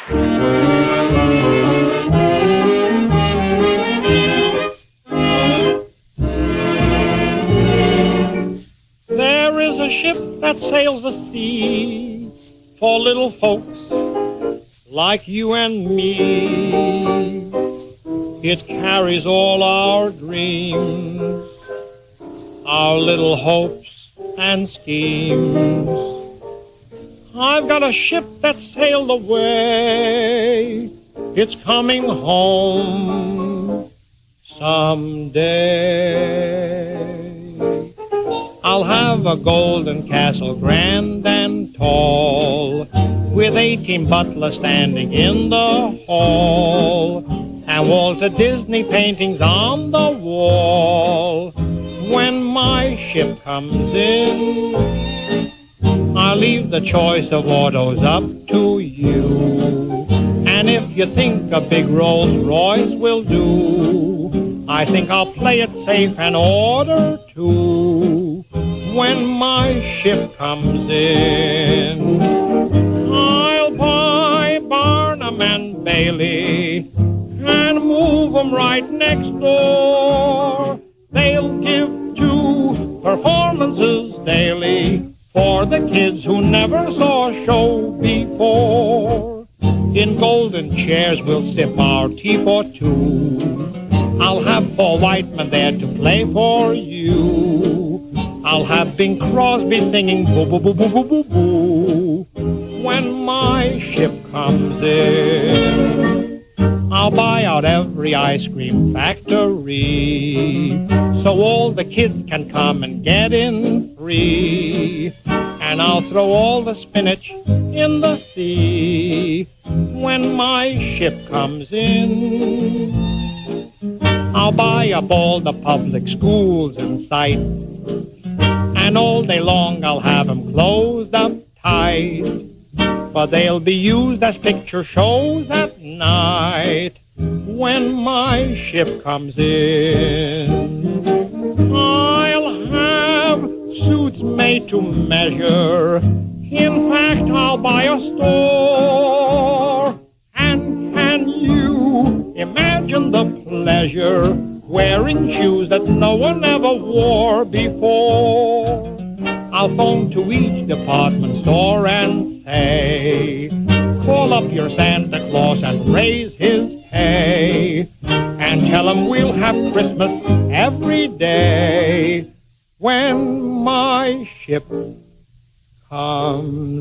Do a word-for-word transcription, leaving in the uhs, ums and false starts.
There is a ship that sails the sea for little folks like you and me. It carries all our dreams, our little hopes and schemes. I've got a ship that sailed away. It's coming home someday. I'll have a golden castle grand and tall, with eighteen butlers standing in the hall, and Walter Disney paintings on the wall. When my ship comes in, I'll leave the choice of autos up to you. And if you think a big Rolls Royce will do, I think I'll play it safe and order two. When my ship comes in, I'll buy Barnum and Bailey and move 'em right next door. They'll give two performances daily for the kids who never saw a show before. In golden chairs we'll sip our tea for two. I'll have Paul Whiteman there to play for you. I'll have Bing Crosby singing boo boo boo boo boo boo boo. When my ship comes in, I'll buy out every ice cream factory, so all the kids can come and get in free. And I'll throw all the spinach in the sea. When my ship comes in, I'll buy up all the public schools in sight, and all day long I'll have 'em closed up tight, but they'll be used as picture shows at night. When my ship comes in, I'll have suits made to measure. In fact, I'll buy a store. And can you imagine the pleasure wearing shoes that no one ever wore before? I'll phone to each department store and say, call up your Santa Claus and raise his pay, and tell him we'll have Christmas every day when my ship comes